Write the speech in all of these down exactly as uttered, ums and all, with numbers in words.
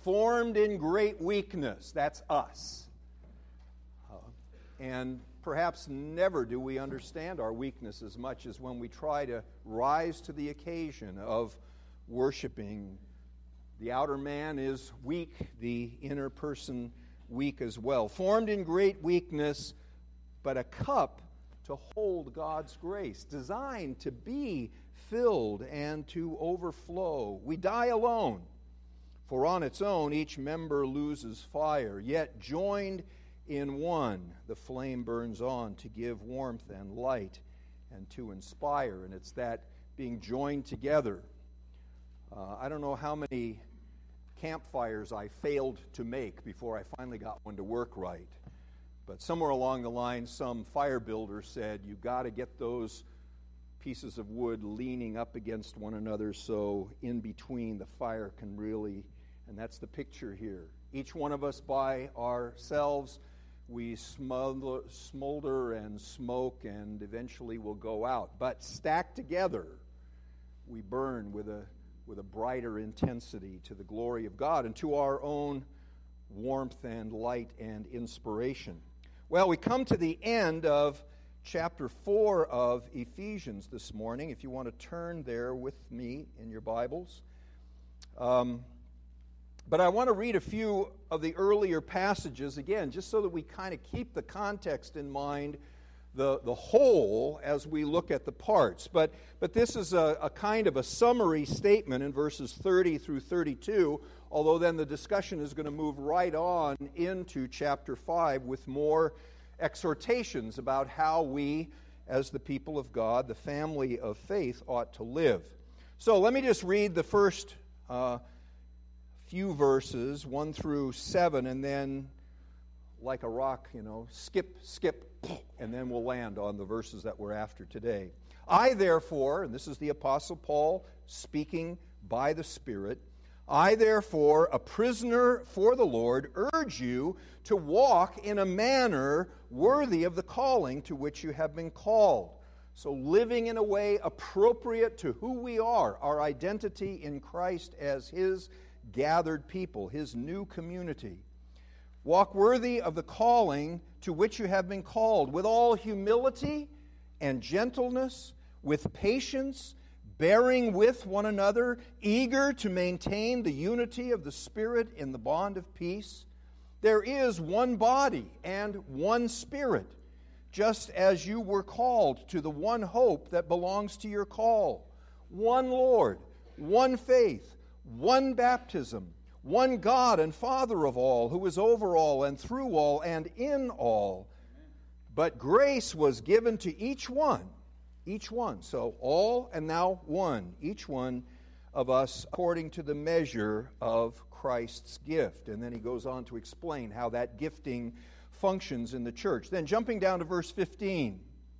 formed in great weakness. That's us. Uh, and perhaps never do we understand our weakness as much as when we try to rise to the occasion of worshiping. The outer man is weak, the inner person weak as well. Formed in great weakness, but a cup to hold God's grace, designed to be filled and to overflow. We die alone, for on its own each member loses fire, yet joined in one, the flame burns on to give warmth and light and to inspire. And it's that being joined together. Uh, I don't know how many campfires I failed to make before I finally got one to work right. But somewhere along the line, some fire builder said, you've got to get those pieces of wood leaning up against one another so in between the fire can really, and that's the picture here. Each one of us by ourselves, we smolder, smolder and smoke and eventually will go out. But stacked together, we burn with a with a brighter intensity to the glory of God and to our own warmth and light and inspiration. Well, we come to the end of chapter four of Ephesians this morning. If you want to turn there with me in your Bibles. Um, but I want to read a few of the earlier passages again, just so that we kind of keep the context in mind, the, the whole as we look at the parts. But, but this is a, a kind of a summary statement in verses thirty through thirty-two, although then the discussion is going to move right on into chapter five with more exhortations about how we, as the people of God, the family of faith, ought to live. So let me just read the first uh, few verses, one through seven, and then, like a rock, you know, skip, skip, and then we'll land on the verses that we're after today. I, therefore, and this is the Apostle Paul speaking by the Spirit, I, therefore, a prisoner for the Lord, urge you to walk in a manner worthy of the calling to which you have been called. So living in a way appropriate to who we are, our identity in Christ as His gathered people, His new community. Walk worthy of the calling to which you have been called, with all humility and gentleness, with patience, bearing with one another, eager to maintain the unity of the Spirit in the bond of peace. There is one body and one Spirit, just as you were called to the one hope that belongs to your call. One Lord, one faith, one baptism, one God and Father of all, who is over all and through all and in all. But grace was given to each one, each one. So all and now one, each one of us according to the measure of Christ's gift. And then he goes on to explain how that gifting functions in the church. Then jumping down to verse fifteen.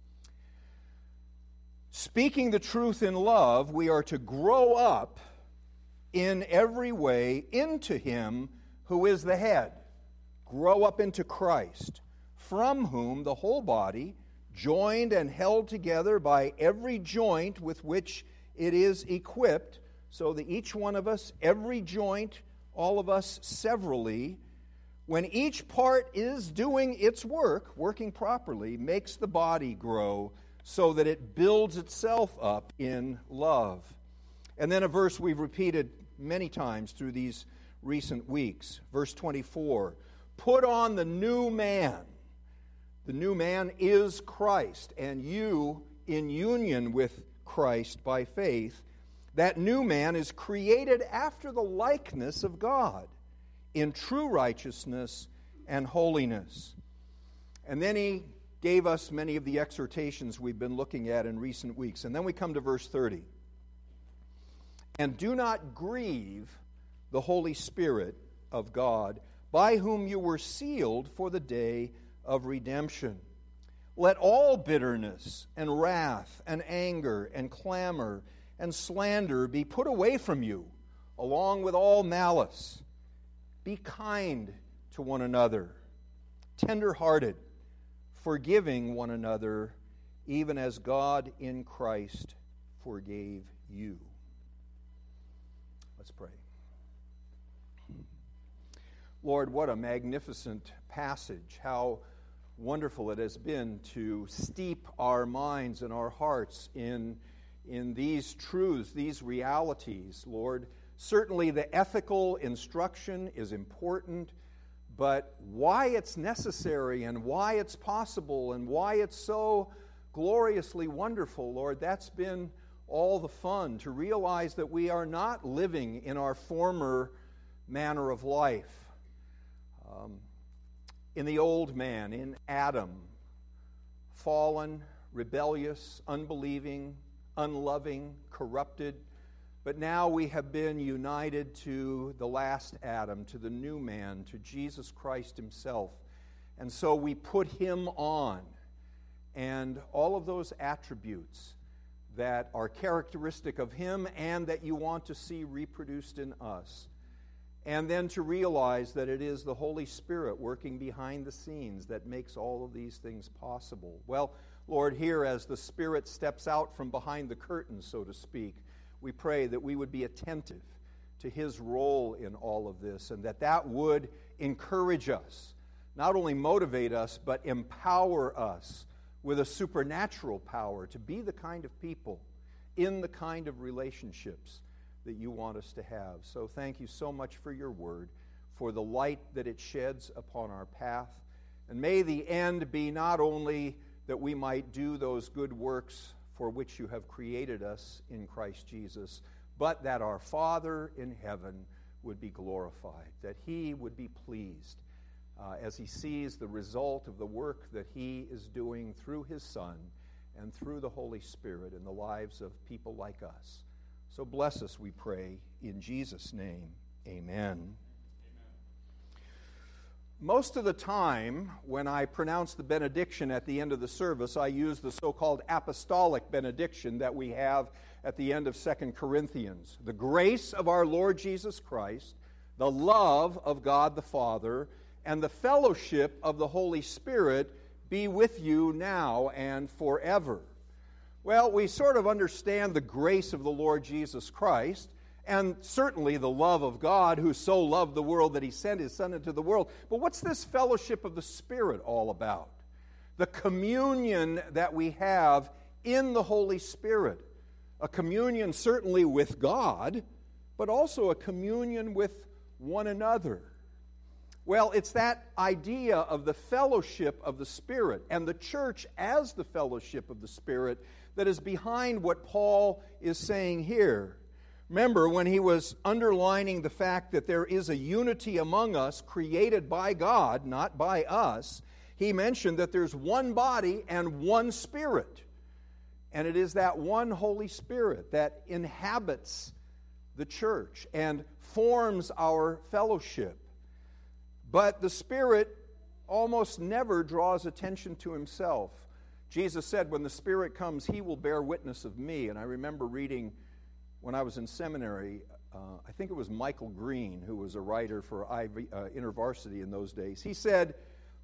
Speaking the truth in love, we are to grow up in every way into Him who is the head. Grow up into Christ, from whom the whole body, joined and held together by every joint with which it is equipped, so that each one of us, every joint, all of us severally, when each part is doing its work, working properly, makes the body grow so that it builds itself up in love. And then a verse we've repeated many times through these recent weeks. Verse twenty-four, put on the new man. The new man is Christ, and you, in union with Christ by faith, that new man is created after the likeness of God, in true righteousness and holiness. And then he gave us many of the exhortations we've been looking at in recent weeks. And then we come to verse thirty. And do not grieve the Holy Spirit of God, by whom you were sealed for the day of redemption. Let all bitterness and wrath and anger and clamor and slander be put away from you, along with all malice. Be kind to one another, tender-hearted, forgiving one another, even as God in Christ forgave you. Let's pray. Lord, what a magnificent passage. How wonderful it has been to steep our minds and our hearts in, in these truths, these realities, Lord. Certainly the ethical instruction is important, but why it's necessary and why it's possible and why it's so gloriously wonderful, Lord, that's been all the fun, to realize that we are not living in our former manner of life. Um, in the old man, in Adam, fallen, rebellious, unbelieving, unloving, corrupted, but now we have been united to the last Adam, to the new man, to Jesus Christ himself. And so we put him on. And all of those attributes that are characteristic of him and that you want to see reproduced in us. And then to realize that it is the Holy Spirit working behind the scenes that makes all of these things possible. Well, Lord, here as the Spirit steps out from behind the curtain, so to speak, we pray that we would be attentive to his role in all of this, and that that would encourage us, not only motivate us, but empower us with a supernatural power to be the kind of people in the kind of relationships that you want us to have. So thank you so much for your word, for the light that it sheds upon our path. And may the end be not only that we might do those good works for which you have created us in Christ Jesus, but that our Father in heaven would be glorified, that he would be pleased uh, as he sees the result of the work that he is doing through his Son and through the Holy Spirit in the lives of people like us. So bless us, we pray, in Jesus' name. Amen. Most of the time, when I pronounce the benediction at the end of the service, I use the so-called apostolic benediction that we have at the end of Second Corinthians. The grace of our Lord Jesus Christ, the love of God the Father, and the fellowship of the Holy Spirit be with you now and forever. Well, we sort of understand the grace of the Lord Jesus Christ, and certainly the love of God, who so loved the world that he sent his Son into the world. But what's this fellowship of the Spirit all about? The communion that we have in the Holy Spirit. A communion certainly with God, but also a communion with one another. Well, it's that idea of the fellowship of the Spirit and the church as the fellowship of the Spirit that is behind what Paul is saying here. Remember, when he was underlining the fact that there is a unity among us created by God, not by us, he mentioned that there's one body and one Spirit. And it is that one Holy Spirit that inhabits the church and forms our fellowship. But the Spirit almost never draws attention to himself. Jesus said, when the Spirit comes, he will bear witness of me. And I remember reading when I was in seminary, uh, I think it was Michael Green, who was a writer for Ivy, uh, InterVarsity in those days. He said,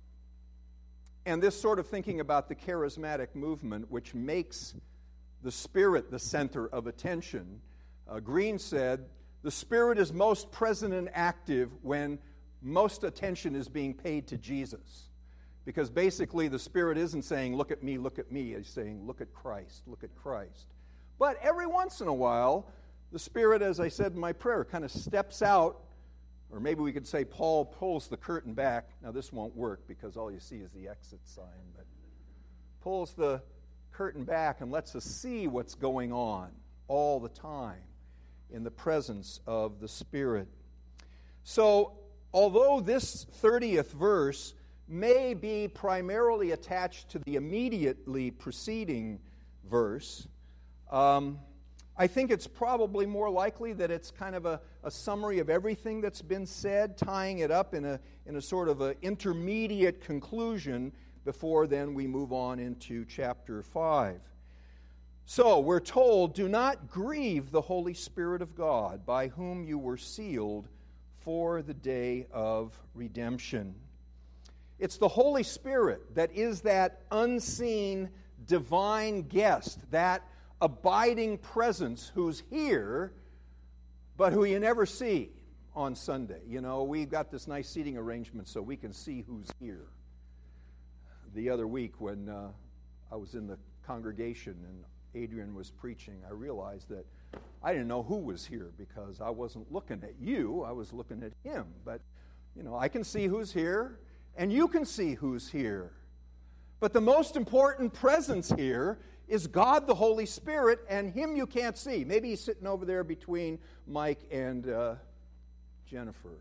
and this sort of thinking about the charismatic movement, which makes the Spirit the center of attention, uh, Green said, the Spirit is most present and active when most attention is being paid to Jesus. Because basically the Spirit isn't saying, look at me, look at me. He's saying, look at Christ, look at Christ. But every once in a while, the Spirit, as I said in my prayer, kind of steps out, or maybe we could say Paul pulls the curtain back. Now this won't work because all you see is the exit sign, but pulls the curtain back and lets us see what's going on all the time in the presence of the Spirit. So, although this thirtieth verse may be primarily attached to the immediately preceding verse, Um, I think it's probably more likely that it's kind of a, a summary of everything that's been said, tying it up in a, in a sort of an intermediate conclusion before then we move on into chapter five. So we're told, do not grieve the Holy Spirit of God, by whom you were sealed for the day of redemption. It's the Holy Spirit that is that unseen divine guest, that abiding presence who's here, but who you never see. on Sunday. You know, we've got this nice seating arrangement so we can see who's here. The other week when uh, I was in the congregation and Adrian was preaching, I realized that I didn't know who was here because I wasn't looking at you, I was looking at him. But, you know, I can see who's here, and you can see who's here. But the most important presence here is God the Holy Spirit, and him you can't see. Maybe he's sitting over there between Mike and uh, Jennifer.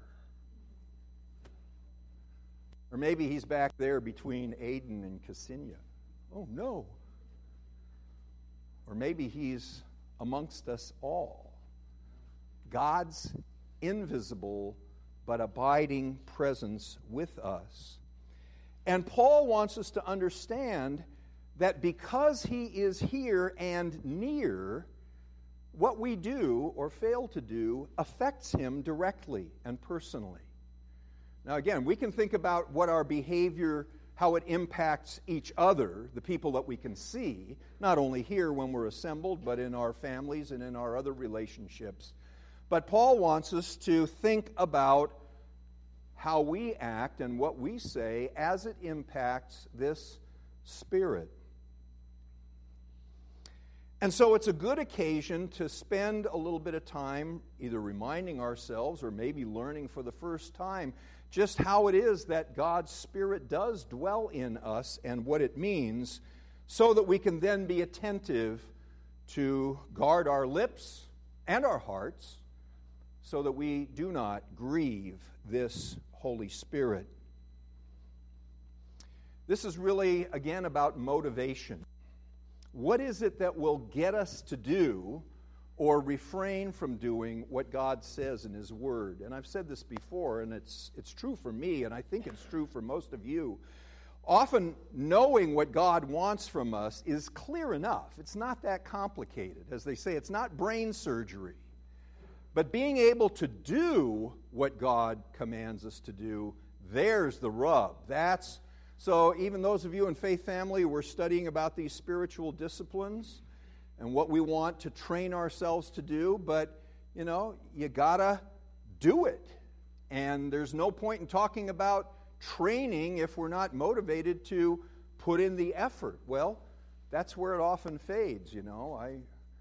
Or maybe he's back there between Aiden and Ksenia. Oh, no. Or maybe he's amongst us all. God's invisible but abiding presence with us. And Paul wants us to understand that because he is here and near, what we do or fail to do affects him directly and personally. Now again, we can think about what our behavior, how it impacts each other, the people that we can see, not only here when we're assembled, but in our families and in our other relationships. But Paul wants us to think about how we act and what we say as it impacts this Spirit. And so it's a good occasion to spend a little bit of time either reminding ourselves or maybe learning for the first time just how it is that God's Spirit does dwell in us and what it means, so that we can then be attentive to guard our lips and our hearts so that we do not grieve this Holy Spirit. This is really, again, about motivation. What is it that will get us to do or refrain from doing what God says in His Word? And I've said this before, and it's it's true for me, and I think it's true for most of you. Often knowing what God wants from us is clear enough. It's not that complicated. As they say, it's not brain surgery. But being able to do what God commands us to do, there's the rub. That's so even those of you in Faith Family, we're studying about these spiritual disciplines and what we want to train ourselves to do, but, you know, you gotta do it. And there's no point in talking about training if we're not motivated to put in the effort. Well, that's where it often fades, you know. I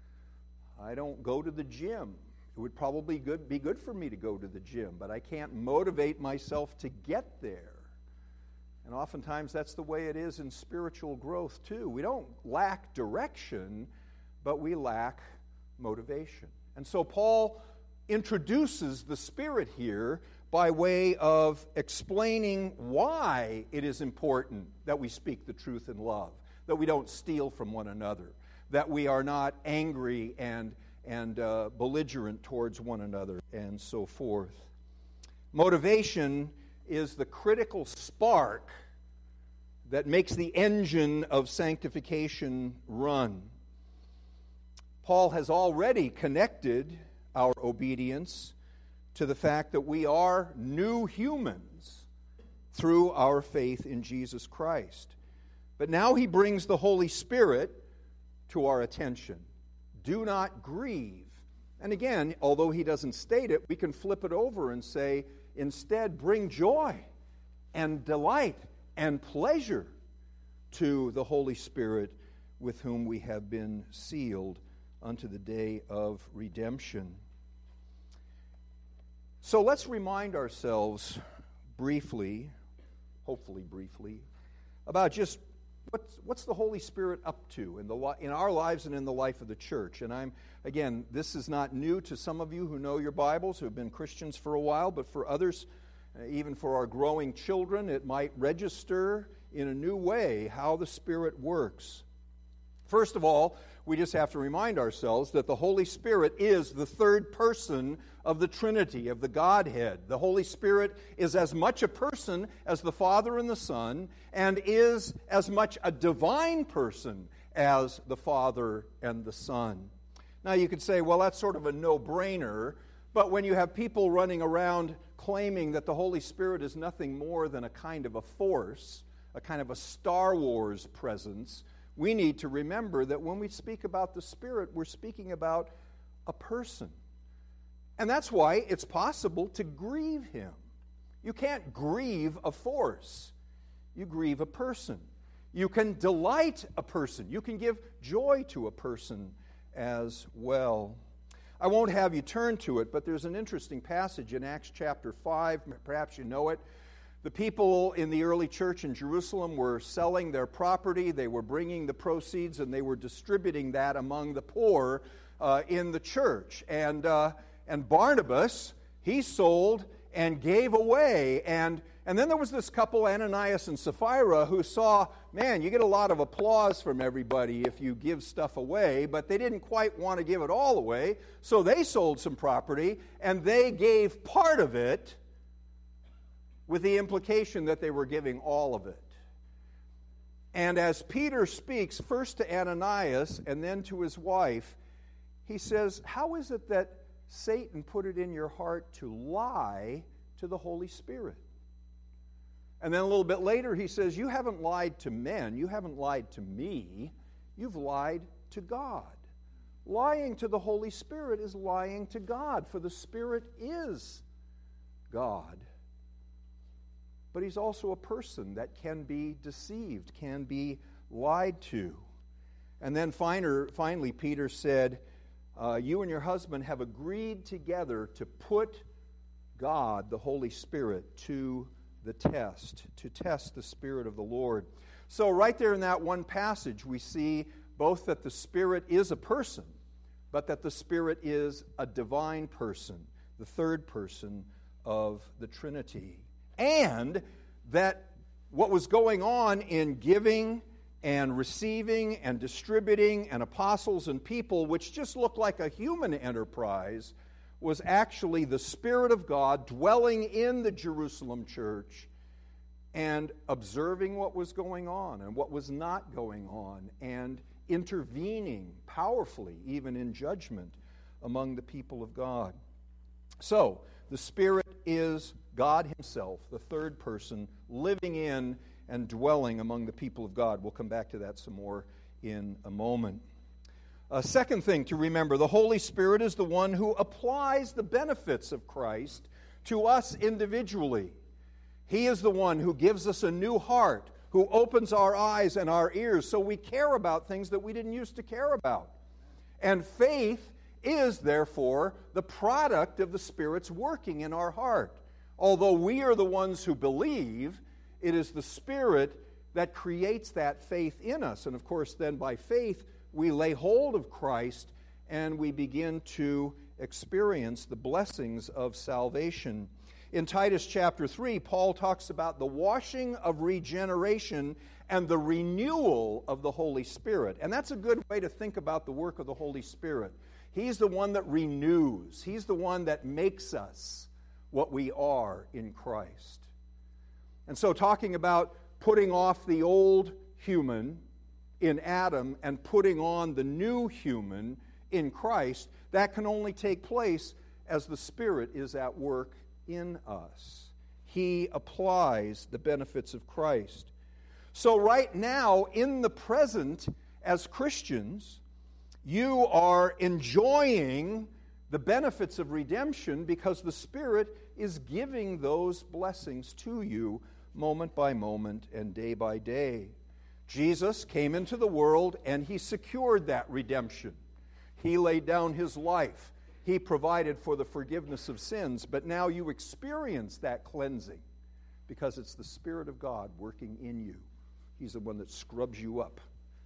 I don't go to the gym. It would probably good, be good for me to go to the gym, but I can't motivate myself to get there. And oftentimes that's the way it is in spiritual growth too. We don't lack direction, but we lack motivation. And so Paul introduces the Spirit here by way of explaining why it is important that we speak the truth in love, that we don't steal from one another, that we are not angry and and uh, belligerent towards one another, and so forth. Motivation is the critical spark that makes the engine of sanctification run. Paul has already connected our obedience to the fact that we are new humans through our faith in Jesus Christ. But now he brings the Holy Spirit to our attention. Do not grieve. And again, although he doesn't state it, we can flip it over and say, instead, bring joy and delight and pleasure to the Holy Spirit with whom we have been sealed unto the day of redemption. So let's remind ourselves briefly, hopefully briefly, about just What's, what's the Holy Spirit up to in, the, in our lives and in the life of the church? And I'm, again, this is not new to some of you who know your Bibles, who have been Christians for a while, but for others, uh, even for our growing children, it might register in a new way how the Spirit works. First of all, we just have to remind ourselves that the Holy Spirit is the third person of the Trinity, of the Godhead. The Holy Spirit is as much a person as the Father and the Son, and is as much a divine person as the Father and the Son. Now you could say, well, that's sort of a no-brainer, but when you have people running around claiming that the Holy Spirit is nothing more than a kind of a force, a kind of a Star Wars presence, we need to remember that when we speak about the Spirit, we're speaking about a person. And that's why it's possible to grieve him. You can't grieve a force. You grieve a person. You can delight a person. You can give joy to a person as well. I won't have you turn to it, but there's an interesting passage in Acts chapter five. Perhaps you know it. The people in the early church in Jerusalem were selling their property. They were bringing the proceeds and they were distributing that among the poor uh, in the church. And uh, and Barnabas, he sold and gave away. And and then there was this couple, Ananias and Sapphira, who saw, man, you get a lot of applause from everybody if you give stuff away, but they didn't quite want to give it all away. So they sold some property and they gave part of it, with the implication that they were giving all of it. And as Peter speaks first to Ananias and then to his wife, he says, how is it that Satan put it in your heart to lie to the Holy Spirit? And then a little bit later he says, you haven't lied to men, you haven't lied to me, you've lied to God. Lying to the Holy Spirit is lying to God, for the Spirit is God. But he's also a person that can be deceived, can be lied to. And then finer, finally, Peter said, uh, you and your husband have agreed together to put God, the Holy Spirit, to the test, to test the Spirit of the Lord. So right there in that one passage, we see both that the Spirit is a person, but that the Spirit is a divine person, the third person of the Trinity. And that what was going on in giving and receiving and distributing and apostles and people, which just looked like a human enterprise, was actually the Spirit of God dwelling in the Jerusalem church and observing what was going on and what was not going on and intervening powerfully, even in judgment, among the people of God. So, the Spirit is God himself, the third person, living in and dwelling among the people of God. We'll come back to that some more in a moment. A second thing to remember, the Holy Spirit is the one who applies the benefits of Christ to us individually. He is the one who gives us a new heart, who opens our eyes and our ears so we care about things that we didn't used to care about. And faith is, therefore, the product of the Spirit's working in our heart. Although we are the ones who believe, it is the Spirit that creates that faith in us. And of course, then by faith, we lay hold of Christ and we begin to experience the blessings of salvation. In Titus chapter three, Paul talks about the washing of regeneration and the renewal of the Holy Spirit. And that's a good way to think about the work of the Holy Spirit. He's the one that renews. He's the one that makes us what we are in Christ. And so talking about putting off the old human in Adam and putting on the new human in Christ, that can only take place as the Spirit is at work in us. He applies the benefits of Christ. So right now, in the present, as Christians, you are enjoying the benefits of redemption because the Spirit is giving those blessings to you moment by moment and day by day. Jesus came into the world and he secured that redemption. He laid down his life. He provided for the forgiveness of sins, but now you experience that cleansing because it's the Spirit of God working in you. He's the one that scrubs you up.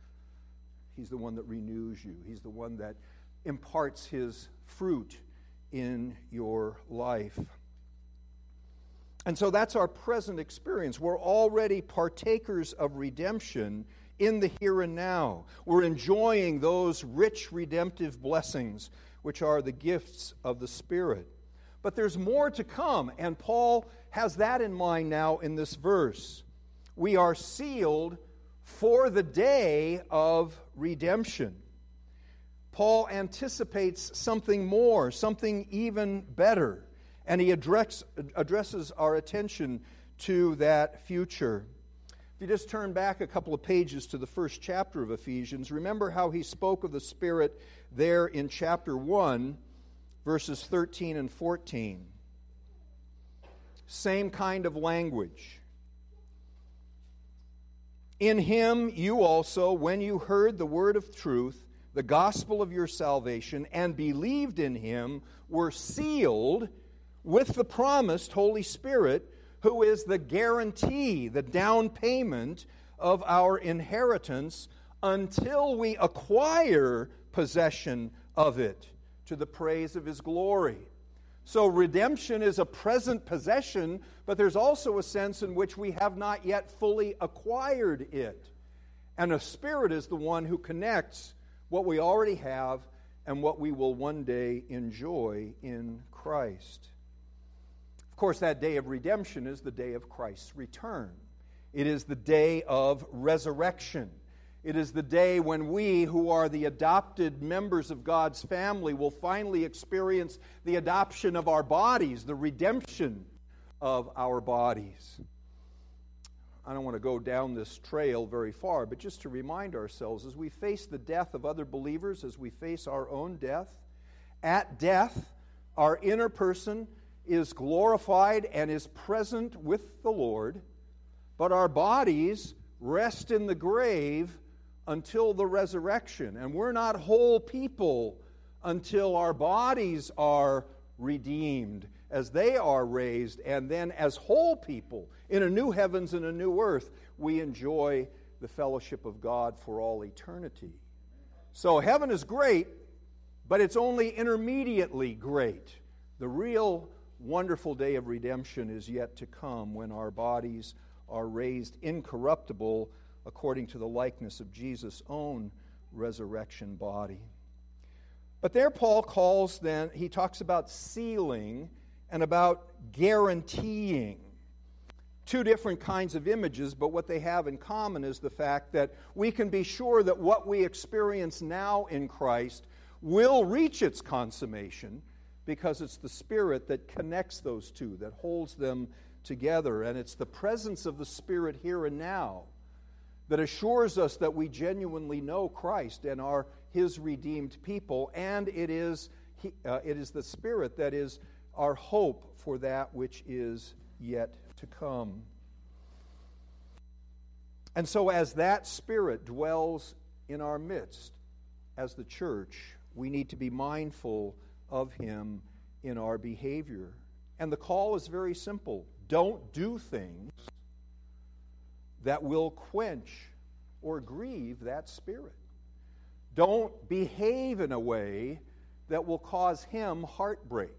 He's the one that renews you. He's the one that imparts his fruit in your life. And so that's our present experience. We're already partakers of redemption in the here and now. We're enjoying those rich redemptive blessings, which are the gifts of the Spirit. But there's more to come, and Paul has that in mind now in this verse. We are sealed for the day of redemption. Paul anticipates something more, something even better, and he address, addresses our attention to that future. If you just turn back a couple of pages to the first chapter of Ephesians, remember how he spoke of the Spirit there in chapter one verses thirteen and fourteen. Same kind of language. In him you also, when you heard the word of truth, the gospel of your salvation, and believed in him, were sealed with the promised Holy Spirit, who is the guarantee, the down payment of our inheritance until we acquire possession of it to the praise of his glory. So redemption is a present possession, but there's also a sense in which we have not yet fully acquired it. And a Spirit is the one who connects what we already have and what we will one day enjoy in Christ. Of course, that day of redemption is the day of Christ's return. It is the day of resurrection. It is the day when we, who are the adopted members of God's family, will finally experience the adoption of our bodies, the redemption of our bodies. I don't want to go down this trail very far, but just to remind ourselves, as we face the death of other believers, as we face our own death, at death, our inner person is glorified and is present with the Lord, but our bodies rest in the grave until the resurrection. And we're not whole people until our bodies are redeemed, as they are raised, and then as whole people in a new heavens and a new earth, we enjoy the fellowship of God for all eternity. So heaven is great, but it's only intermediately great. The real wonderful day of redemption is yet to come, when our bodies are raised incorruptible according to the likeness of Jesus' own resurrection body. But there Paul calls then, he talks about sealing and about guaranteeing. Two different kinds of images, but what they have in common is the fact that we can be sure that what we experience now in Christ will reach its consummation, because it's the Spirit that connects those two, that holds them together. And it's the presence of the Spirit here and now that assures us that we genuinely know Christ and are his redeemed people. And it is, uh, it is the Spirit that is our hope for that which is yet to come. And so as that Spirit dwells in our midst, as the church, we need to be mindful of him in our behavior. And the call is very simple. Don't do things that will quench or grieve that Spirit. Don't behave in a way that will cause him heartbreak.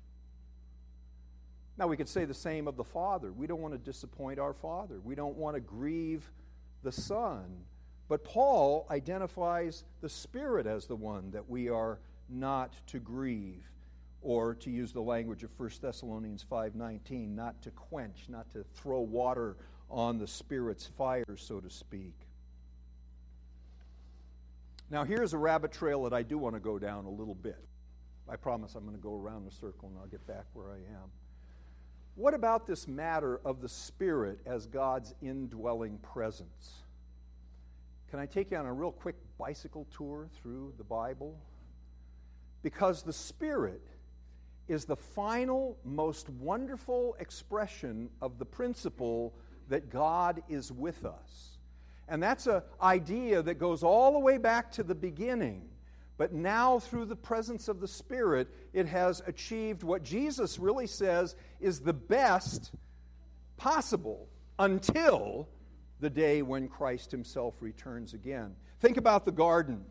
Now, we could say the same of the Father. We don't want to disappoint our Father. We don't want to grieve the Son. But Paul identifies the Spirit as the one that we are not to grieve, or to use the language of First Thessalonians five nineteen, not to quench, not to throw water on the Spirit's fire, so to speak. Now, here's a rabbit trail that I do want to go down a little bit. I promise I'm going to go around the circle and I'll get back where I am. What about this matter of the Spirit as God's indwelling presence? Can I take you on a real quick bicycle tour through the Bible? Because the Spirit is the final, most wonderful expression of the principle that God is with us. And that's an idea that goes all the way back to the beginning. But now, through the presence of the Spirit, it has achieved what Jesus really says is the best possible until the day when Christ himself returns again. Think about the garden.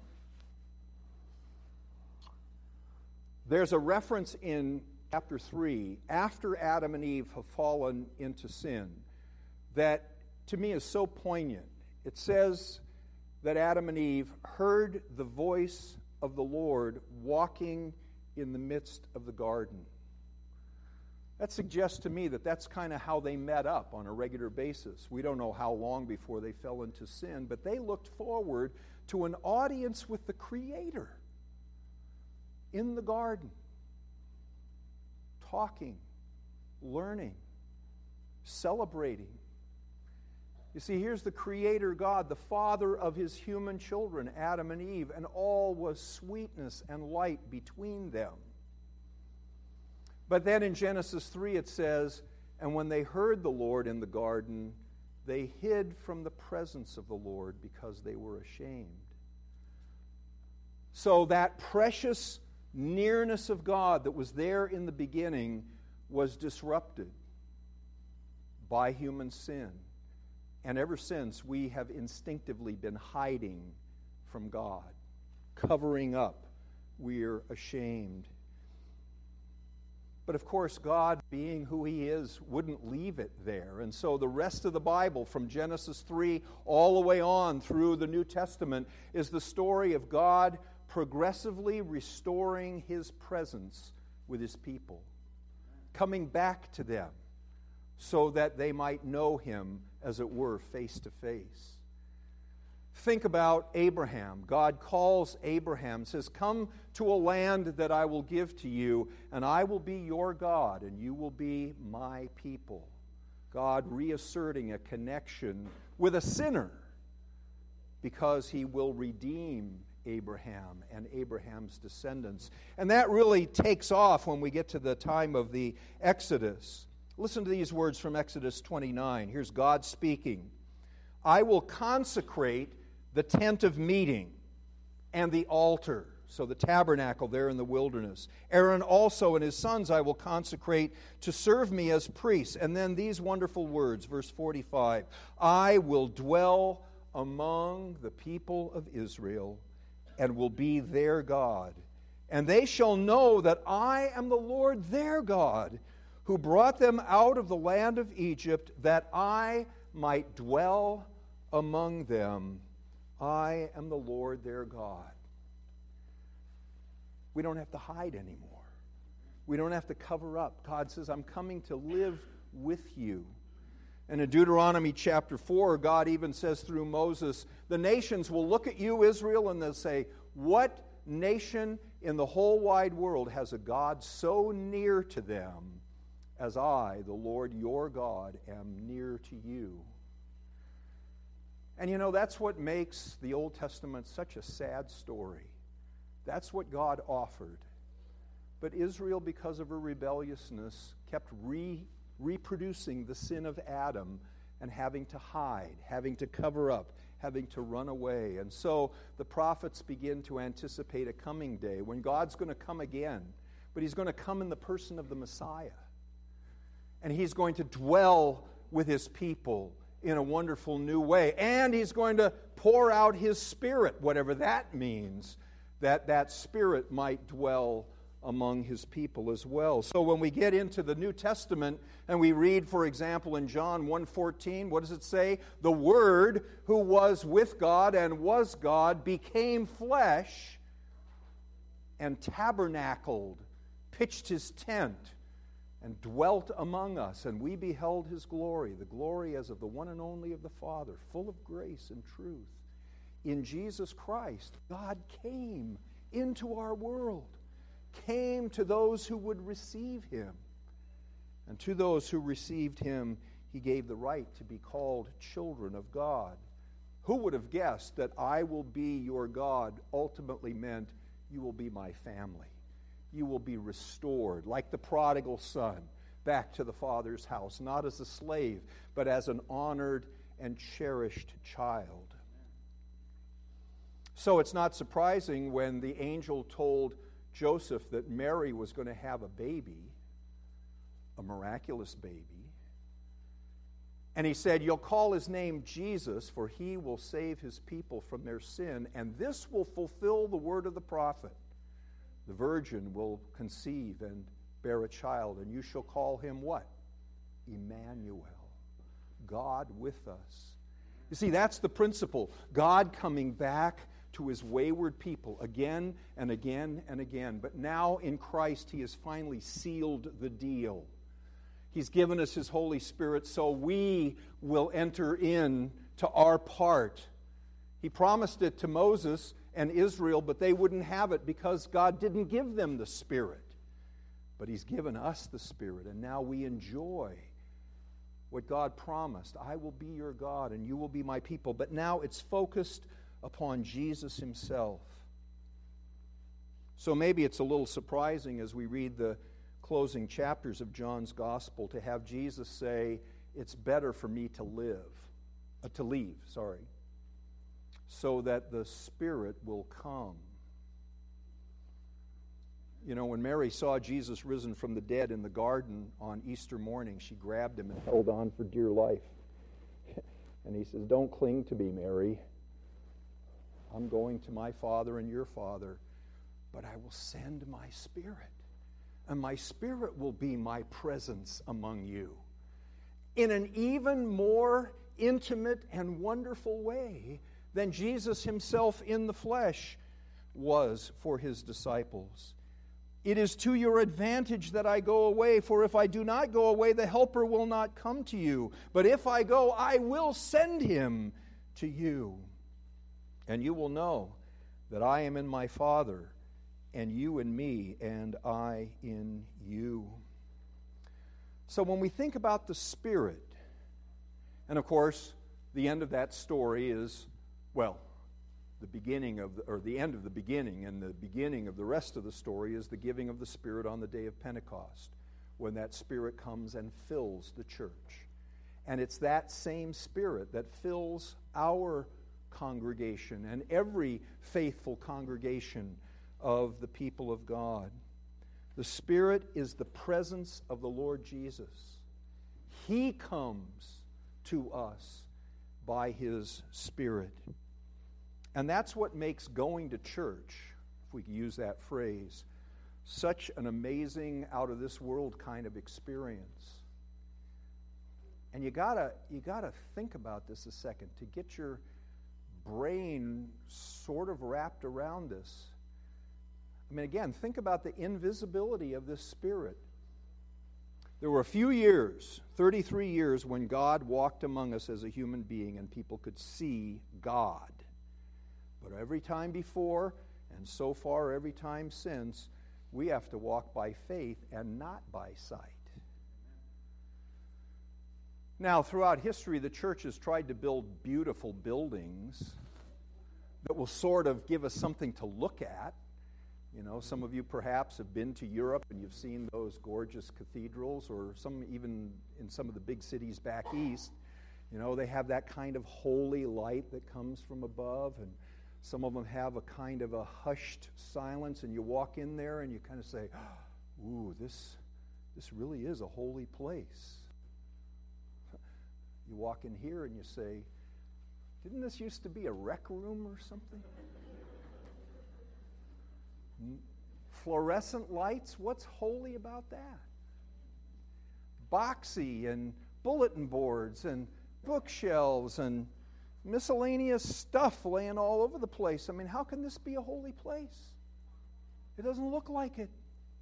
There's a reference in chapter three, after Adam and Eve have fallen into sin, that to me is so poignant. It says that Adam and Eve heard the voice of the Lord walking in the midst of the garden. That suggests to me that that's kind of how they met up on a regular basis. We don't know how long before they fell into sin, but they looked forward to an audience with the Creator in the garden, talking, learning, celebrating. You see, here's the Creator God, the Father of his human children, Adam and Eve, and all was sweetness and light between them. But then in Genesis three it says, and when they heard the Lord in the garden, they hid from the presence of the Lord because they were ashamed. So that precious nearness of God that was there in the beginning was disrupted by human sin. And ever since, we have instinctively been hiding from God, covering up. We're ashamed. But of course, God, being who He is, wouldn't leave it there. And so the rest of the Bible, from Genesis three all the way on through the New Testament, is the story of God progressively restoring His presence with His people, coming back to them so that they might know Him, as it were, face to face. Think about Abraham. God calls Abraham, says, "Come to a land that I will give to you, and I will be your God, and you will be my people." God reasserting a connection with a sinner because He will redeem Abraham and Abraham's descendants. And that really takes off when we get to the time of the Exodus. Listen to these words from Exodus twenty-nine. Here's God speaking. "I will consecrate the tent of meeting and the altar," so the tabernacle there in the wilderness. "Aaron also and his sons I will consecrate to serve me as priests." And then these wonderful words, verse forty-five, "I will dwell among the people of Israel and will be their God. And they shall know that I am the Lord their God, who brought them out of the land of Egypt, that I might dwell among them. I am the Lord their God." We don't have to hide anymore. We don't have to cover up. God says, "I'm coming to live with you." And in Deuteronomy chapter four, God even says through Moses, the nations will look at you, Israel, and they'll say, "What nation in the whole wide world has a God so near to them as I, the Lord your God, am near to you?" And you know, that's what makes the Old Testament such a sad story. That's what God offered. But Israel, because of her rebelliousness, kept re- reproducing the sin of Adam and having to hide, having to cover up, having to run away. And so the prophets begin to anticipate a coming day when God's going to come again. But He's going to come in the person of the Messiah. And He's going to dwell with His people in a wonderful new way. And He's going to pour out His Spirit, whatever that means, that that Spirit might dwell among His people as well. So when we get into the New Testament and we read, for example, in John one fourteen, what does it say? "The Word who was with God and was God became flesh and tabernacled, pitched His tent, and dwelt among us, and we beheld His glory, the glory as of the one and only of the Father, full of grace and truth." In Jesus Christ, God came into our world, came to those who would receive Him. And to those who received Him, He gave the right to be called children of God. Who would have guessed that "I will be your God" ultimately meant you will be my family? You will be restored, like the prodigal son, back to the Father's house, not as a slave, but as an honored and cherished child. So it's not surprising when the angel told Joseph that Mary was going to have a baby, a miraculous baby. And he said, "You'll call his name Jesus, for he will save his people from their sin, and this will fulfill the word of the prophet. The virgin will conceive and bear a child, and you shall call him" what? Emmanuel, God with us. You see, that's the principle. God coming back to His wayward people again and again and again. But now in Christ, He has finally sealed the deal. He's given us His Holy Spirit so we will enter in to our part. He promised it to Moses and Israel, but they wouldn't have it because God didn't give them the Spirit. But He's given us the Spirit, and now we enjoy what God promised. "I will be your God, and you will be my people." But now it's focused upon Jesus Himself. So maybe it's a little surprising as we read the closing chapters of John's Gospel to have Jesus say, it's better for me to live, uh, to leave, sorry, so that the Spirit will come. You know, when Mary saw Jesus risen from the dead in the garden on Easter morning, she grabbed him and held on for dear life. And he says, don't cling to me, Mary. I'm going to my Father and your Father, but I will send my Spirit. And my Spirit will be my presence among you in an even more intimate and wonderful way than Jesus himself in the flesh was for his disciples. It is to your advantage that I go away, for if I do not go away, the Helper will not come to you. But if I go, I will send him to you. And you will know that I am in my Father, and you in me, and I in you. So when we think about the Spirit, and of course, the end of that story is, well, the beginning of, the, or the end of the beginning, and the beginning of the rest of the story is the giving of the Spirit on the day of Pentecost, when that Spirit comes and fills the church. And it's that same Spirit that fills our congregation and every faithful congregation of the people of God. The Spirit is the presence of the Lord Jesus. He comes to us by His Spirit. And that's what makes going to church, if we can use that phrase, such an amazing, out-of-this-world kind of experience. And you gotta, you gotta think about this a second to get your brain sort of wrapped around this. I mean, again, think about the invisibility of this Spirit. There were a few years, thirty-three years, when God walked among us as a human being and people could see God. But every time before, and so far every time since, we have to walk by faith and not by sight. Now, throughout history, the church has tried to build beautiful buildings that will sort of give us something to look at. You know, some of you perhaps have been to Europe and you've seen those gorgeous cathedrals, or some even in some of the big cities back east. You know, they have that kind of holy light that comes from above, and some of them have a kind of a hushed silence, and you walk in there and you kind of say, ooh, this, this really is a holy place. You walk in here and you say, didn't this used to be a rec room or something? Fluorescent lights, what's holy about that? Boxy and bulletin boards and bookshelves and miscellaneous stuff laying all over the place. I mean, how can this be a holy place? It doesn't look like it.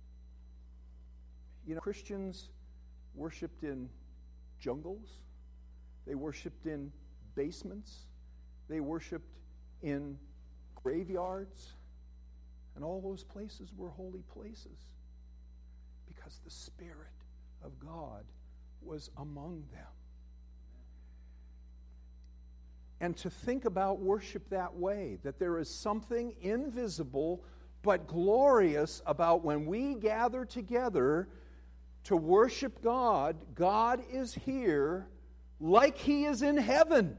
You know, Christians worshipped in jungles. They worshipped in basements. They worshipped in graveyards. And all those places were holy places because the Spirit of God was among them. And to think about worship that way, that there is something invisible but glorious about when we gather together to worship God. God is here like He is in heaven.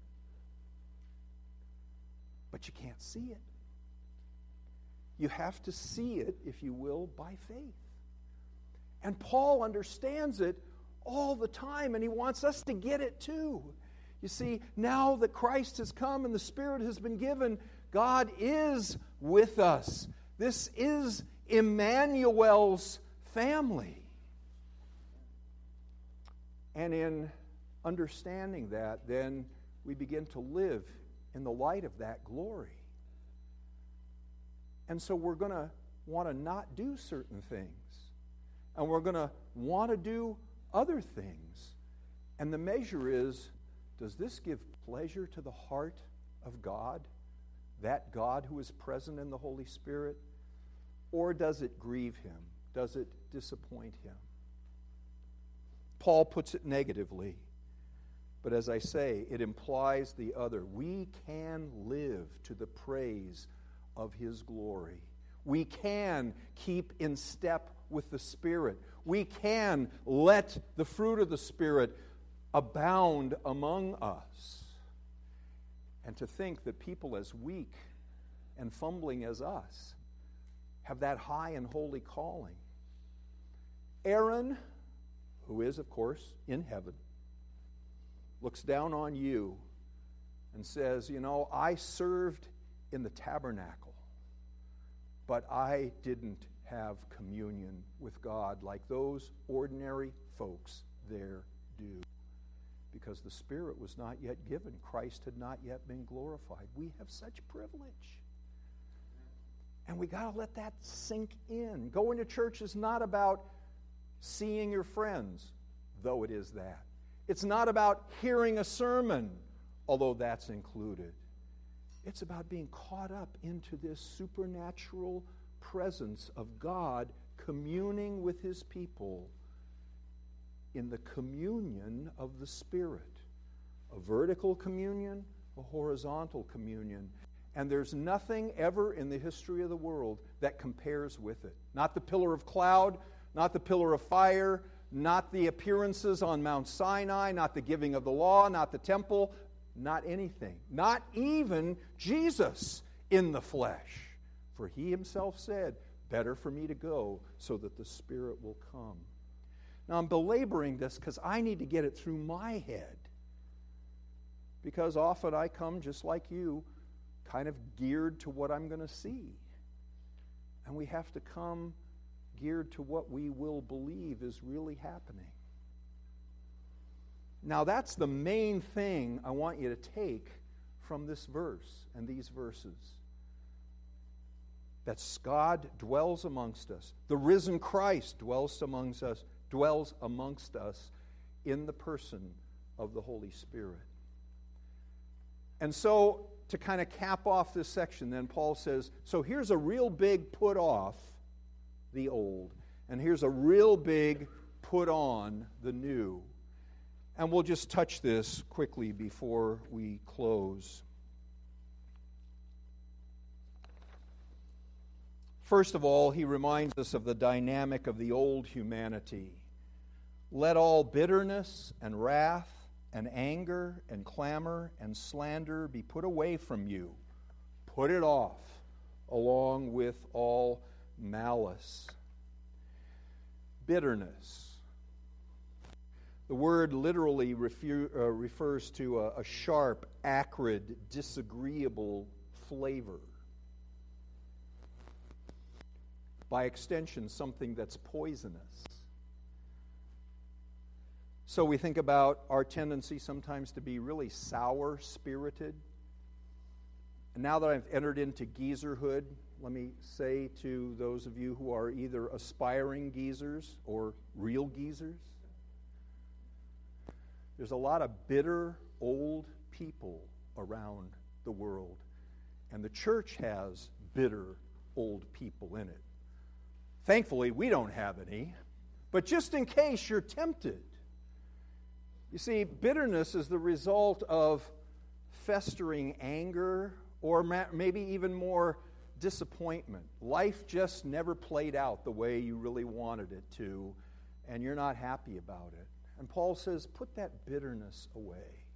But you can't see it. You have to see it, if you will, by faith. And Paul understands it all the time, and he wants us to get it too. You see, now that Christ has come and the Spirit has been given, God is with us. This is Emmanuel's family. And in understanding that, then we begin to live in the light of that glory. And so we're going to want to not do certain things. And we're going to want to do other things. And the measure is, does this give pleasure to the heart of God, that God who is present in the Holy Spirit? Or does it grieve Him? Does it disappoint Him? Paul puts it negatively. But as I say, it implies the other. We can live to the praise of His glory. We can keep in step with the Spirit. We can let the fruit of the Spirit abound among us. And to think that people as weak and fumbling as us have that high and holy calling. Aaron, who is, of course, in heaven, looks down on you and says, you know, I served in the tabernacle, but I didn't have communion with God like those ordinary folks there do, because the Spirit was not yet given. Christ had not yet been glorified. We have such privilege. And we got to let that sink in. Going to church is not about seeing your friends, though it is that. It's not about hearing a sermon, although that's included. It's about being caught up into this supernatural presence of God communing with His people in the communion of the Spirit. A vertical communion, a horizontal communion. And there's nothing ever in the history of the world that compares with it. Not the pillar of cloud, not the pillar of fire, not the appearances on Mount Sinai, not the giving of the law, not the temple, not anything. Not even Jesus in the flesh. For He Himself said, better for me to go so that the Spirit will come. Now I'm belaboring this because I need to get it through my head. Because often I come just like you, kind of geared to what I'm going to see. And we have to come geared to what we will believe is really happening. Now that's the main thing I want you to take from this verse and these verses. That God dwells amongst us. The risen Christ dwells amongst us, dwells amongst us in the person of the Holy Spirit. And so, to kind of cap off this section, then Paul says, so here's a real big put off the old, and here's a real big put on the new. And we'll just touch this quickly before we close. First of all, he reminds us of the dynamic of the old humanity. Let all bitterness and wrath and anger and clamor and slander be put away from you. Put it off, along with all malice. Bitterness. The word literally refu- uh, refers to a, a sharp, acrid, disagreeable flavor. By extension, something that's poisonous. So we think about our tendency sometimes to be really sour-spirited. And now that I've entered into geezerhood, let me say to those of you who are either aspiring geezers or real geezers, there's a lot of bitter, old people around the world. And the church has bitter, old people in it. Thankfully, we don't have any. But just in case you're tempted, you see, bitterness is the result of festering anger or maybe even more disappointment. Life just never played out the way you really wanted it to, and you're not happy about it. And Paul says, put that bitterness away.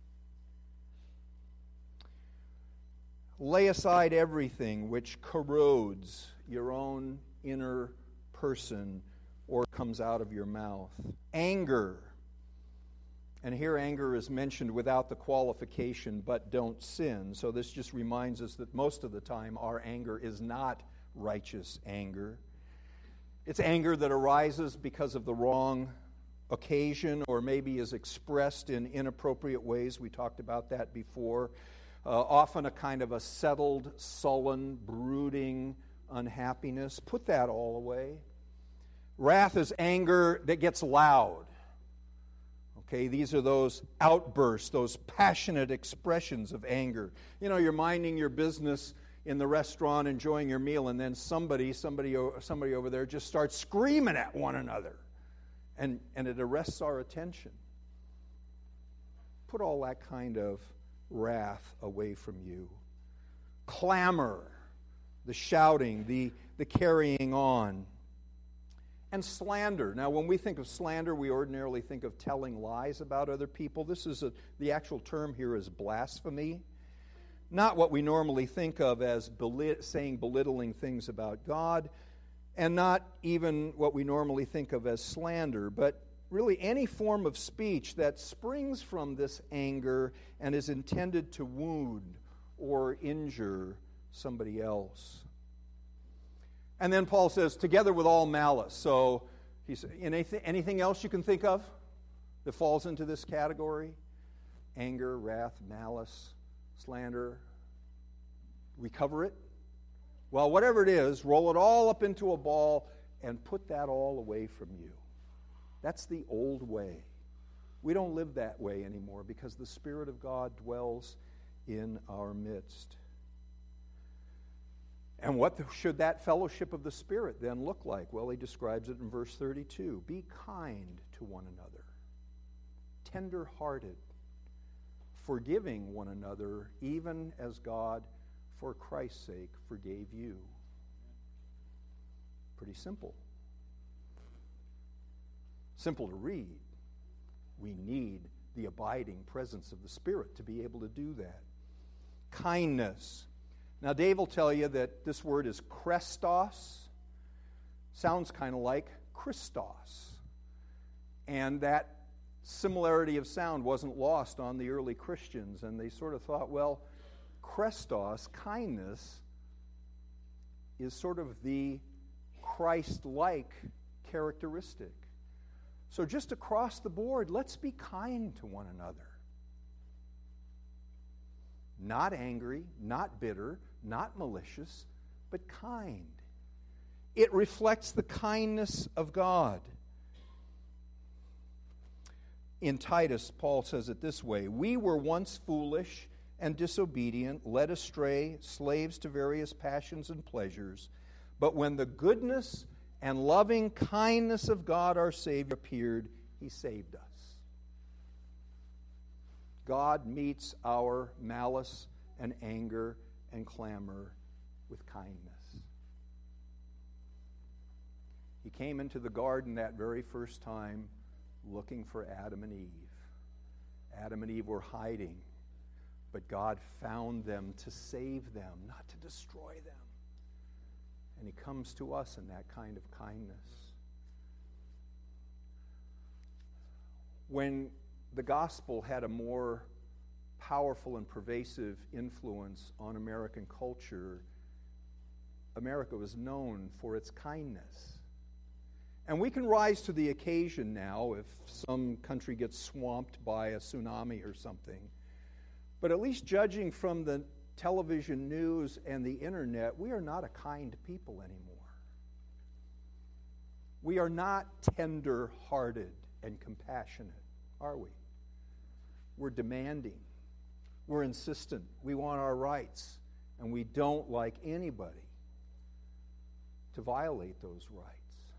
Lay aside everything which corrodes your own inner person or comes out of your mouth. Anger. And here anger is mentioned without the qualification, but don't sin. So this just reminds us that most of the time our anger is not righteous anger. It's anger that arises because of the wrong occasion or maybe is expressed in inappropriate ways. We talked about that before. Uh, often a kind of a settled, sullen, brooding unhappiness. Put that all away. Wrath is anger that gets loud. Okay, these are those outbursts, those passionate expressions of anger. You know, you're minding your business in the restaurant, enjoying your meal, and then somebody, somebody, somebody over there just starts screaming at one another, and, and it arrests our attention. Put all that kind of wrath away from you. Clamor. the shouting, the, the carrying on. And slander. Now, when we think of slander, we ordinarily think of telling lies about other people. This is a, the actual term here is blasphemy. Not what we normally think of as belit- saying belittling things about God, and not even what we normally think of as slander, but really any form of speech that springs from this anger and is intended to wound or injure somebody else. And then Paul says, together with all malice. So, he's, anything, anything else you can think of that falls into this category? Anger, wrath, malice, slander. We cover it? Well, whatever it is, roll it all up into a ball and put that all away from you. That's the old way. We don't live that way anymore because the Spirit of God dwells in our midst. And what should that fellowship of the Spirit then look like? Well, he describes it in verse thirty-two. Be kind to one another, tender-hearted, forgiving one another, even as God, for Christ's sake, forgave you. Pretty simple. Simple to read. We need the abiding presence of the Spirit to be able to do that. Kindness. Now, Dave will tell you that this word is Christos. Sounds kind of like Christos. And that similarity of sound wasn't lost on the early Christians. And they sort of thought, well, Christos, kindness, is sort of the Christ-like characteristic. So just across the board, let's be kind to one another. Not angry, not bitter, not malicious, but kind. It reflects the kindness of God. In Titus, Paul says it this way, we were once foolish and disobedient, led astray, slaves to various passions and pleasures, but when the goodness and loving kindness of God our Savior appeared, He saved us. God meets our malice and anger and clamor with kindness. He came into the garden that very first time looking for Adam and Eve. Adam and Eve were hiding, but God found them to save them, not to destroy them. And He comes to us in that kind of kindness. When the gospel had a more powerful and pervasive influence on American culture, America was known for its kindness. And we can rise to the occasion now if some country gets swamped by a tsunami or something. But at least judging from the television news and the internet, we are not a kind people anymore. We are not tender-hearted and compassionate, are we? We're demanding. We're insistent. We want our rights. And we don't like anybody to violate those rights.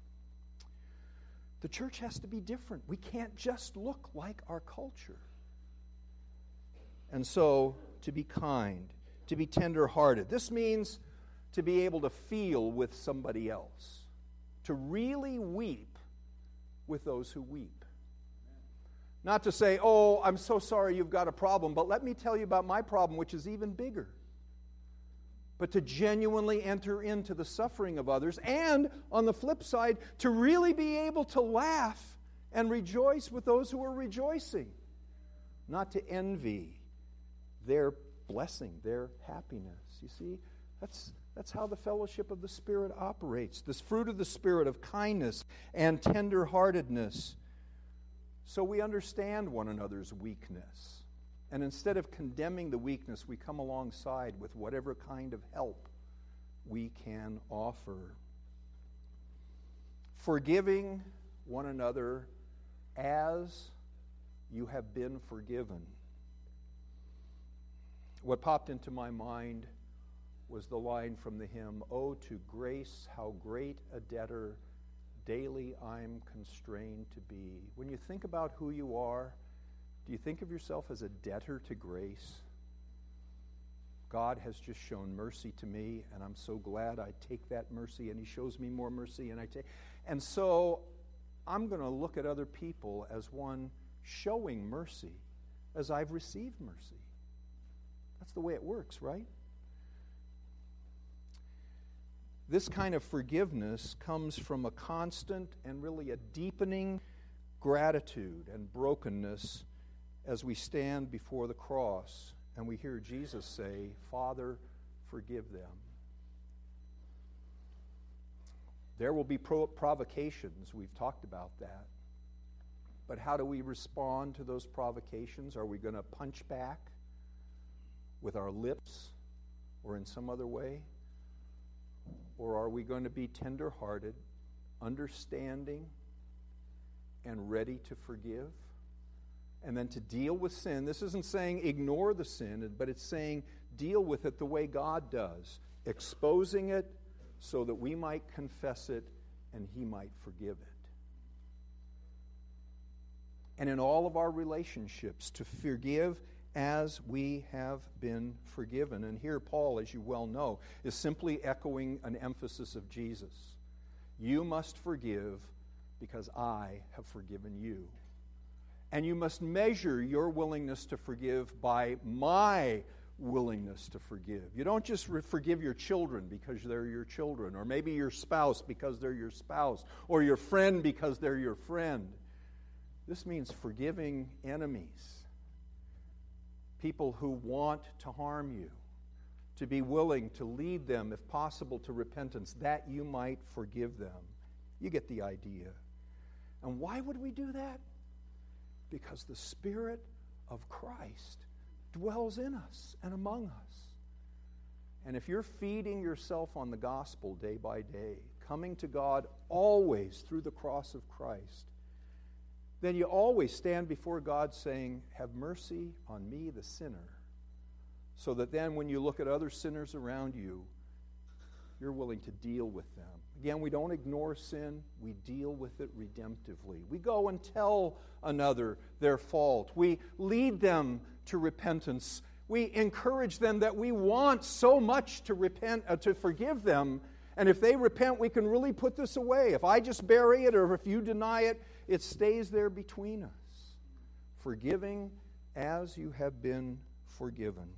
The church has to be different. We can't just look like our culture. And so, to be kind, to be tender-hearted. This means to be able to feel with somebody else, to really weep with those who weep. Not to say, oh, I'm so sorry you've got a problem, but let me tell you about my problem, which is even bigger. But to genuinely enter into the suffering of others, and on the flip side, to really be able to laugh and rejoice with those who are rejoicing. Not to envy their blessing, their happiness. You see, that's that's how the fellowship of the Spirit operates. This fruit of the Spirit of kindness and tenderheartedness. So we understand one another's weakness. And instead of condemning the weakness, we come alongside with whatever kind of help we can offer. Forgiving one another as you have been forgiven. What popped into my mind was the line from the hymn, "Oh, to grace, how great a debtor daily I'm constrained to be." When you think about who you are, do you think of yourself as a debtor to grace? God has just shown mercy to me, and I'm so glad I take that mercy, and he shows me more mercy, and I take. And so I'm going to look at other people as one showing mercy as I've received mercy. That's the way it works, right? This kind of forgiveness comes from a constant and really a deepening gratitude and brokenness as we stand before the cross and we hear Jesus say, Father, forgive them. There will be pro- provocations. We've talked about that. But how do we respond to those provocations? Are we going to punch back with our lips or in some other way? Or are we going to be tender-hearted, understanding, and ready to forgive? And then to deal with sin. This isn't saying ignore the sin, but it's saying deal with it the way God does, exposing it so that we might confess it and he might forgive it. And in all of our relationships, to forgive as we have been forgiven. And here Paul, as you well know, is simply echoing an emphasis of Jesus. You must forgive because I have forgiven you. And you must measure your willingness to forgive by my willingness to forgive. You don't just re- forgive your children because they're your children, or maybe your spouse because they're your spouse, or your friend because they're your friend. This means forgiving enemies, people who want to harm you, to be willing to lead them, if possible, to repentance, that you might forgive them. You get the idea. And why would we do that? Because the Spirit of Christ dwells in us and among us. And if you're feeding yourself on the gospel day by day, coming to God always through the cross of Christ, then you always stand before God saying, have mercy on me, the sinner. So that then when you look at other sinners around you, you're willing to deal with them. Again, we don't ignore sin. We deal with it redemptively. We go and tell another their fault. We lead them to repentance. We encourage them that we want so much to repent, uh, to forgive them. And if they repent, we can really put this away. If I just bury it or if you deny it, it stays there between us. Forgiving as you have been forgiven.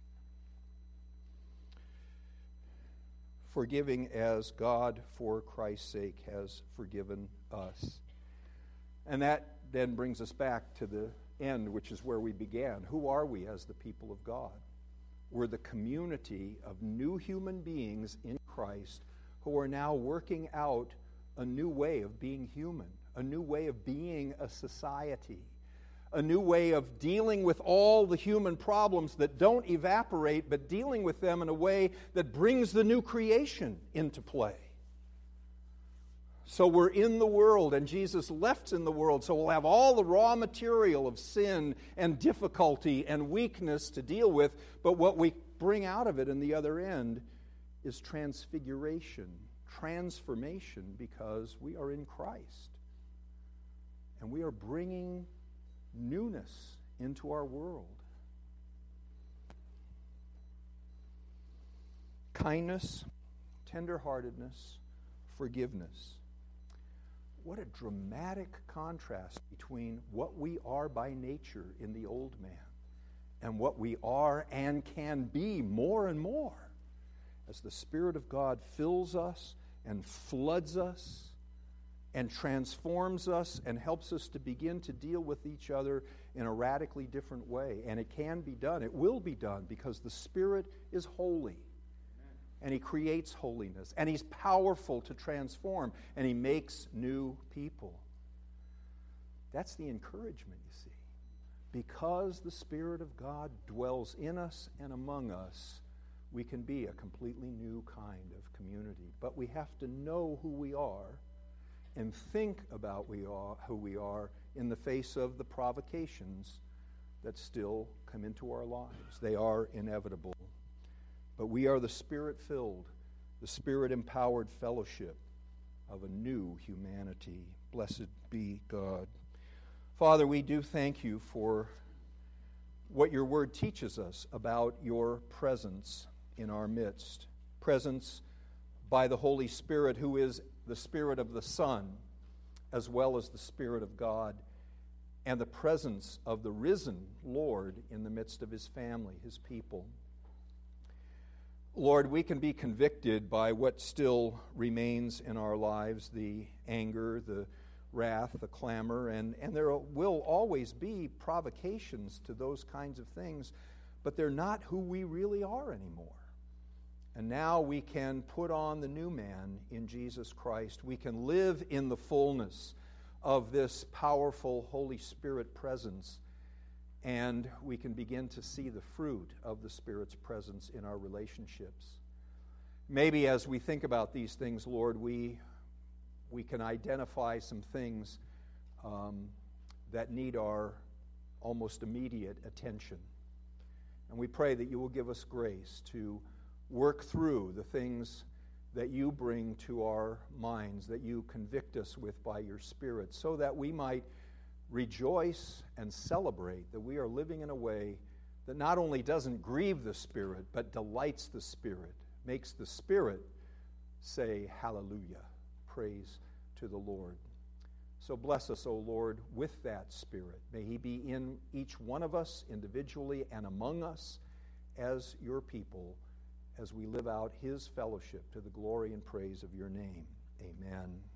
Forgiving as God, for Christ's sake, has forgiven us. And that then brings us back to the end, which is where we began. Who are we as the people of God? We're the community of new human beings in Christ who are now working out a new way of being human, a new way of being a society, a new way of dealing with all the human problems that don't evaporate, but dealing with them in a way that brings the new creation into play. So we're in the world, and Jesus left in the world, so we'll have all the raw material of sin and difficulty and weakness to deal with, but what we bring out of it in the other end is transfiguration, transformation, because we are in Christ. And we are bringing newness into our world. Kindness, tenderheartedness, forgiveness. What a dramatic contrast between what we are by nature in the old man and what we are and can be more and more as the Spirit of God fills us and floods us and transforms us and helps us to begin to deal with each other in a radically different way. And it can be done. It will be done because the Spirit is holy. Amen. And He creates holiness. And He's powerful to transform. And He makes new people. That's the encouragement, you see. Because the Spirit of God dwells in us and among us, we can be a completely new kind of community. But we have to know who we are and think about we are, who we are in the face of the provocations that still come into our lives. They are inevitable. But we are the Spirit-filled, the Spirit-empowered fellowship of a new humanity. Blessed be God. Father, we do thank you for what your word teaches us about your presence in our midst. Presence by the Holy Spirit, who is the Spirit of the Son, as well as the Spirit of God, and the presence of the risen Lord in the midst of his family, his people. Lord, we can be convicted by what still remains in our lives, the anger, the wrath, the clamor, and, and there will always be provocations to those kinds of things, but they're not who we really are anymore. And now we can put on the new man in Jesus Christ. We can live in the fullness of this powerful Holy Spirit presence, and we can begin to see the fruit of the Spirit's presence in our relationships. Maybe as we think about these things, Lord, we, we can identify some things um, that need our almost immediate attention. And we pray that you will give us grace to work through the things that you bring to our minds, that you convict us with by your Spirit, so that we might rejoice and celebrate that we are living in a way that not only doesn't grieve the Spirit, but delights the Spirit, makes the Spirit say, hallelujah, praise to the Lord. So bless us, O Lord, with that Spirit. May he be in each one of us individually and among us as your people, as we live out his fellowship to the glory and praise of your name. Amen.